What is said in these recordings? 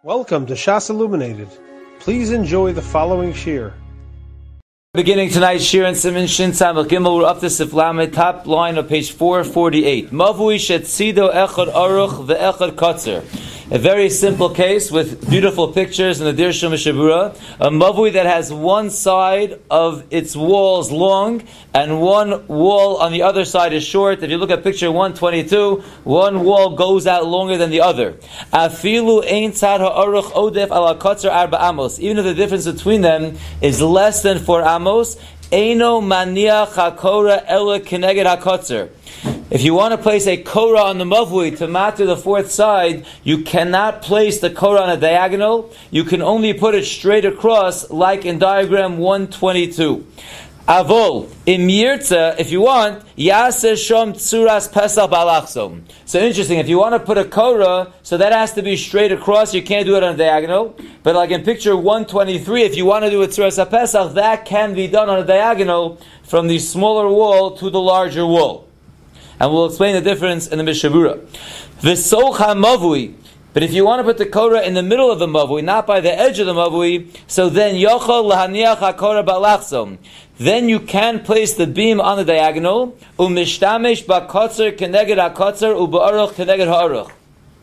Welcome to Shas Illuminated. Please enjoy the following shir. Beginning tonight's shir in Siman Shin Samach Gimel, we're up to Sif Lamed, top line of page 448. Mavui shetzido echad aruch ve'echad katzer. A very simple case with beautiful pictures in the Dir Shul Mishabura. A mavui that has one side of its walls long and one wall on the other side is short. If you look at picture 122, one wall goes out longer than the other. Afilu ein tzad ha'aruch odef ala katzer arba amos. Even if the difference between them is less than 4 amos, eino maniach hakora ela keneged hakatzer. If you want to place a korah on the mavui to matter the fourth side, you cannot place the korah on a diagonal. You can only put it straight across, like in diagram 122. Avol, im yirtza, if you want, yaseh shom tzuras pesach balachsom. So interesting, if you want to put a korah, so that has to be straight across, you can't do it on a diagonal. But like in picture 123, if you want to do a tzuras pesach, that can be done on a diagonal from the smaller wall to the larger wall. And we'll explain the difference in the Mishabura. V'socha mavui. But if you want to put the korah in the middle of the mavui, not by the edge of the mavui, so then yochol lahaniach hakorah balachsom. Then you can place the beam on the diagonal. Umishtamesh bakotzer keneged hakotzer u'ba'aruch keneged ha'aruch.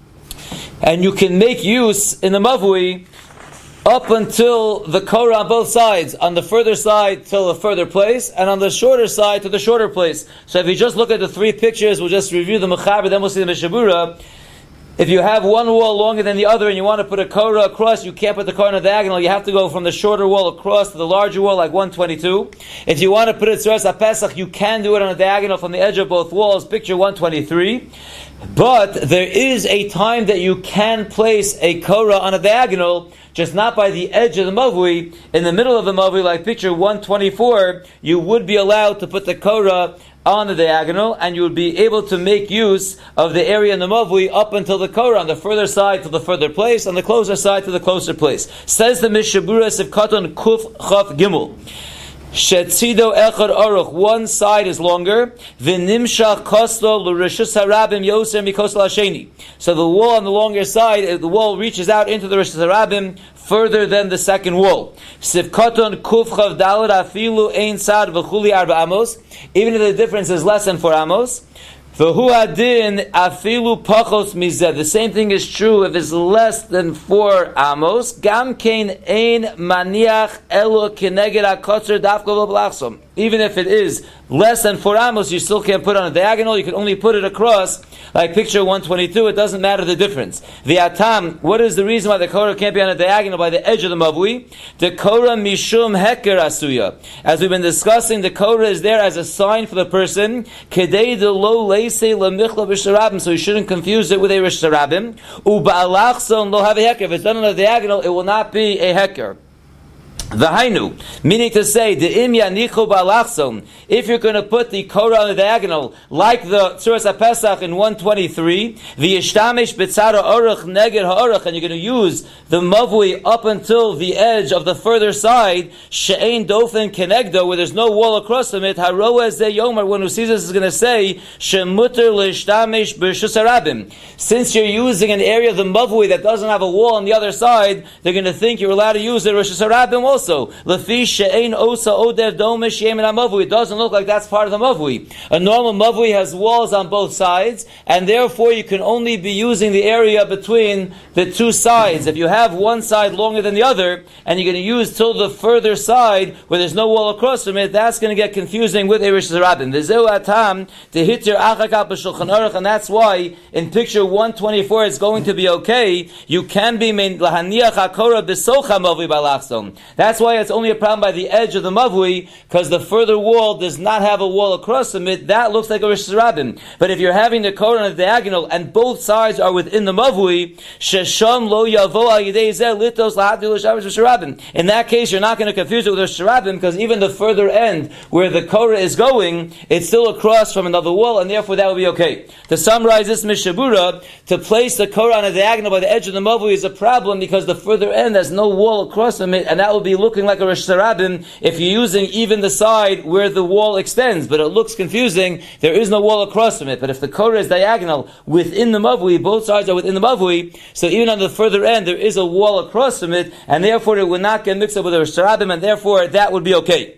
And you can make use in the mavui up until the korah on both sides, on the further side till a further place, and on the shorter side to the shorter place. So if you just look at the three pictures, we'll just review the mechaber, then we'll see the Mishabura. If you have one wall longer than the other and you want to put a korah across, you can't put the korah on a diagonal. You have to go from the shorter wall across to the larger wall, like 122. If you want to put it tzuras HaPesach, you can do it on a diagonal from the edge of both walls, picture 123. But there is a time that you can place a korah on a diagonal, just not by the edge of the mavui. In the middle of the mavui, like picture 124, you would be allowed to put the korah on the diagonal, and you would be able to make use of the area in the mavui up until the korah on the further side to the further place, on the closer side to the closer place. Says the Mishabura Sivkaton Kuf Chaf Gimel. Shetzido echad aruch, one side is longer. V'nimshach koslo l'rishus harabim yoser mikoslo hasheni. So the wall on the longer side, the wall reaches out into the rishus harabim further than the second wall. Sivkaton kuf chav dalad afilu ein sad v'chuli arba amos. Even if the difference is less than 4 amos. V'hu adin afilu pachos mizeh. The same thing is true if it's less than 4 amos. Gam kein ein maniach elo keneged hakotzer dafka lo b'lachsom. Even if it is less than 4 amos, you still can't put it on a diagonal. You can only put it across, like picture 122. It doesn't matter the difference. The atam, what is the reason why the korah can't be on a diagonal by the edge of the mavui? The korah mishum heker asuya. As we've been discussing, the korah is there as a sign for the person. Kedei de lo leisei lemichla b'sharabim, so you shouldn't confuse it with a risharabim. Uba'alachson lo have a heker. If it's done on a diagonal, it will not be a heker. V'hainu, meaning to say, the im yanichu balachsom, if you're going to put the korah on the diagonal, like the tzuras HaPesach in 123, v'yishtamesh b'tzara aruch neged ha'aruch, and you're going to use the mavui up until the edge of the further side, she'ein dofen kenegdo, where there's no wall across from it, haroa ze yomer, one who sees this is going to say, she'muter l'ishtamesh b'rishus harabim. Since you're using an area of the mavui that doesn't have a wall on the other side, they're going to think you're allowed to use the rishus harabim also. It doesn't look like that's part of the mavui. A normal mavui has walls on both sides, and therefore you can only be using the area between the two sides. If you have one side longer than the other, and you're going to use till the further side where there's no wall across from it, that's going to get confusing with a rishus harabim. And that's why in picture 124 it's going to be okay. You can be lahaniach hakorah b'socha mavui balachsom. That's why it's only a problem by the edge of the mavui, because the further wall does not have a wall across from it. That looks like a rishus harabim. But if you're having the korah on the diagonal and both sides are within the mavui, shesham lo yavo al yidei zeh litos lahadil l'shavish rishus harabim. In that case, you're not going to confuse it with rishus harabim, because even the further end where the korah is going, it's still across from another wall, and therefore that will be okay. To summarize this Mishabura, to place the korah on a diagonal by the edge of the mavui is a problem because the further end has no wall across from it, and that will be looking like a Rosh Hashanah if you're using even the side where the wall extends, but it looks confusing. There is no wall across from it. But if the korah is diagonal within the mavui, both sides are within the mavui, so even on the further end there is a wall across from it, and therefore it would not get mixed up with a Rosh Hashanah, and therefore that would be okay.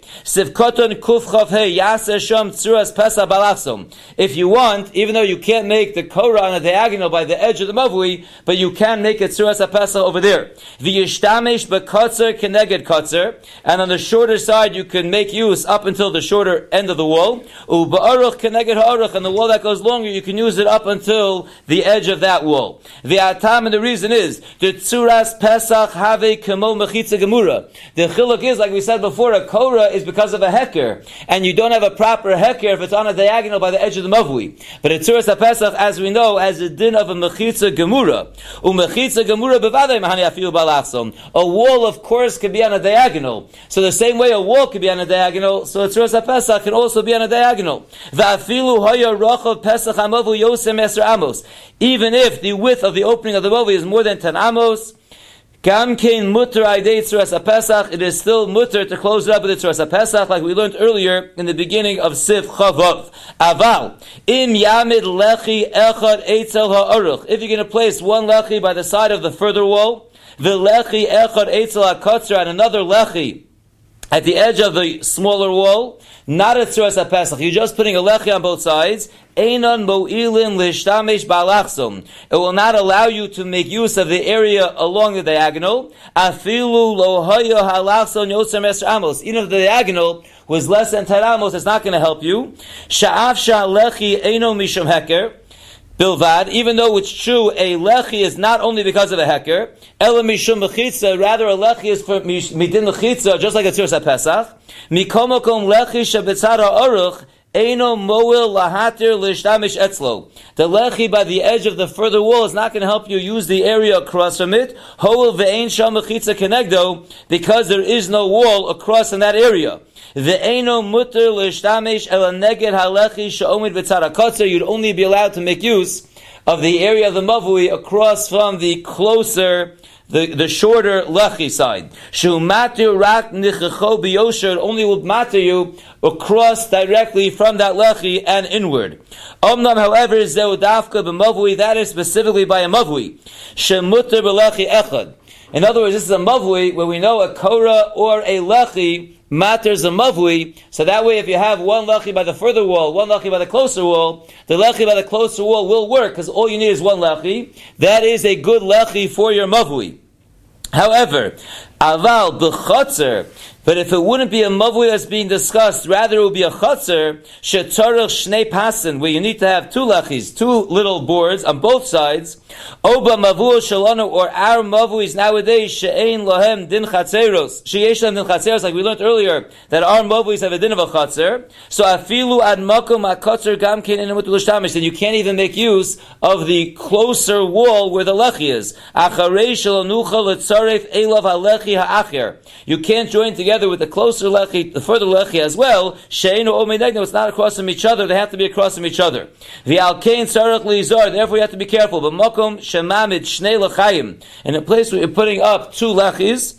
If you want, even though you can't make the korah on a diagonal by the edge of the mavui, but you can make it tzuras hapesach over there. V'yishtamesh b'kotzer keneged kotzer, and on the shorter side you can make use up until the shorter end of the wall. U'ba'aruch keneged ha'aruch, and the wall that goes longer you can use it up until the edge of that wall. V'atam, and the reason is the tzuras pesach have kemo mechitza gemura. The chiluk is, like we said before, a korah is because of a heker, and you don't have a proper heker if it's on a diagonal by the edge of the mavui. But a tzuras hapesach, as we know, has a din of a mechitza gemura. Umechitza gemura bevadei mahani afilu balachsom. A wall, of course, can be on a diagonal. So the same way a wall can be on a diagonal, so a tzuras hapesach can also be on a diagonal. Va'afilu hoya rochav pesach hamavu yosem eser amos. Even if the width of the opening of the mavui is more than 10 amos, Gam kein mutter aidei tzuras hapesach, it is still mutter to close it up with the tzuras hapesach, like we learned earlier in the beginning of Sif Chavav. Aval im yamid lechi echad eitzel ha'aruch. If you're going to place one lechi by the side of the further wall, v'lechi echad eitzel ha'kotzer, and another lechi at the edge of the smaller wall, not a tzuras hapesach. You're just putting a lechi on both sides. Einon mo'ilin l'shtamesh balachsom. It will not allow you to make use of the area along the diagonal. Afilu lo haya halachson yosem esr amos. Even if the diagonal was less than 10 amos, it's not going to help you. Sha'af sha'lechi eino mishum heker. Bilvad, even though it's true, a lechi is not only because of a heker, ela mishum mechitza, rather a lechi is for midin mechitza, just like a tzuras hapesach. Mikomokom lechi shebetzara aruch, eino moil lahatir lishtamish etzlo. The lechi by the edge of the further wall is not going to help you use the area across from it. Hoel ve'ein sham mechitza kenegdo, because there is no wall across in that area. Ve'eino mutter l'shtamesh ela neged halechi she'omid v'tzara kotzer. You'd only be allowed to make use of the area of the mavui across from the closer, the shorter lechi side. Shu matir rak nichecho biyosher, only will matter you across directly from that lechi and inward. Omnam, however, zeu dafka b'mavui, that is specifically by a mavui. Shemutter b'lechi echad. In other words, this is a mavui where we know a korah or a lechi matters a mavui, so that way if you have one lechi by the further wall, one lechi by the closer wall, the lechi by the closer wall will work, because all you need is one lechi. That is a good lechi for your mavui. However, aval b'chotzer, but if it wouldn't be a mavui that's being discussed, rather it would be a chotzer, shetarach shnei pasin, where you need to have two lechis, two little boards on both sides, oba mavu shalanu, or our mavuis nowadays, she'ein lohem din chatzeros, she'yesh lohem din chatzeros, like we learned earlier, that our mavuis have a din of a chotzer, so afilu ad makom ha-kotzer gam kein inu mutu l'shtamish, then you can't even make use of the closer wall where the lechi is. Acharei shalanucha l'tzaref elav ha-lechi ha-acher. You can't join together with the closer lechi, the further lechi as well. She'enu omedegno, it's not across from each other, they have to be across from each other. V'alkein tzarech li'zar, therefore you have to be careful. But makom shemamid shnei lechayim, in a place where you're putting up two lechis,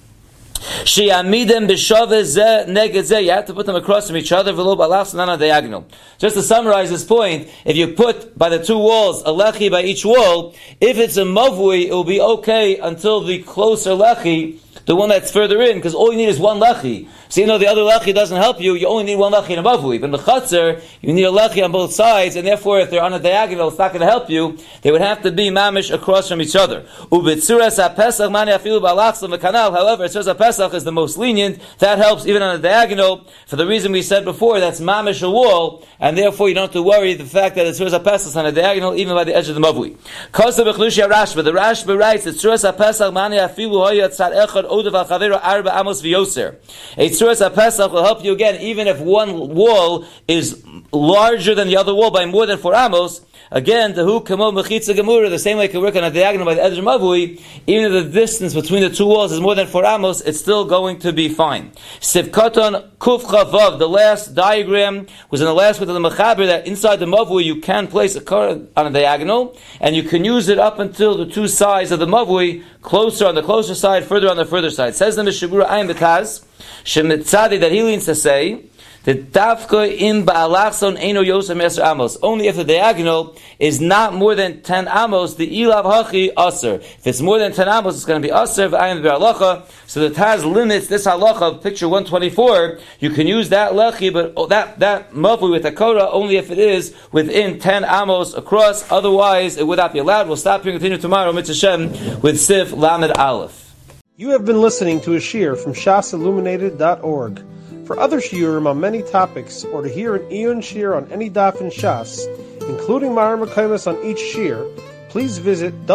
Sheyamidem b'shaveh zeh neged zeh. You have to put them across from each other. V'lo balachs nana diagonal. Just to summarize this point, if you put by the two walls a lechi by each wall, if it's a mavui, it will be okay until the closer lechi, the one that's further in, because all you need is one lechi. So you know the other lechi doesn't help you, you only need one lechi in a mavui. But in the chatzar, you need a lechi on both sides, and therefore if they're on a diagonal, it's not going to help you. They would have to be mamish across from each other. Ubetzuras ha-pesach mani afilu balachsam v'kanal. However, tzuras ha-pesach is the most lenient. That helps even on a diagonal, for the reason we said before, that's mamish a wall, and therefore you don't have to worry the fact that it's tzuras ha-pesach is on a diagonal, even by the edge of the mavui. Kosa b'chlushia Rashba. The Rashba writes that tzuras ha-pesach mani afilu hoya tzad echad odav al-chavera arba amos v'yoser. Tzuras ha-pesach will help you again, even if one wall is larger than the other wall by more than 4 amos. Again, the hu kamo mechitza gemura, the same way it can work on a diagonal by the edge of mavui, even if the distance between the two walls is more than 4 amos, it's still going to be fine. Sivkaton kuf chavav, the last diagram was in the last bit of the mechaber that inside the mavui you can place a car on a diagonal, and you can use it up until the two sides of the mavui, closer on the closer side, further on the further side. Says the Mishabura Ayin Betaz, Shemitzadi, that he leans to say, the dafka in ba'alachson eino yosem eser amos. Only if the diagonal is not more than 10 amos, the ilav hachi aser. If it's more than 10 amos, it's going to be aser v'ayin v'halacha. So the Taz limits this halacha, picture 124. You can use that lechi, but that mavui with a korah only if it is within 10 amos across. Otherwise, it would not be allowed. We'll stop here and continue tomorrow, Mitzvah Shem, with Sif Lamed Aleph. You have been listening to a shiur from shasilluminated.org. For other shiurim on many topics, or to hear an Iyun shiur on any daf in Shas, including Mara Mekaymas on each shiur, please visit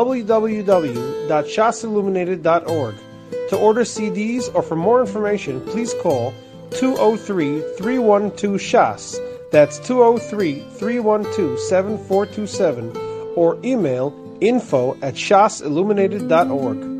www.shasilluminated.org. To order CDs or for more information, please call 203-312-SHAS. That's 203-312-7427, or email info@shasilluminated.org.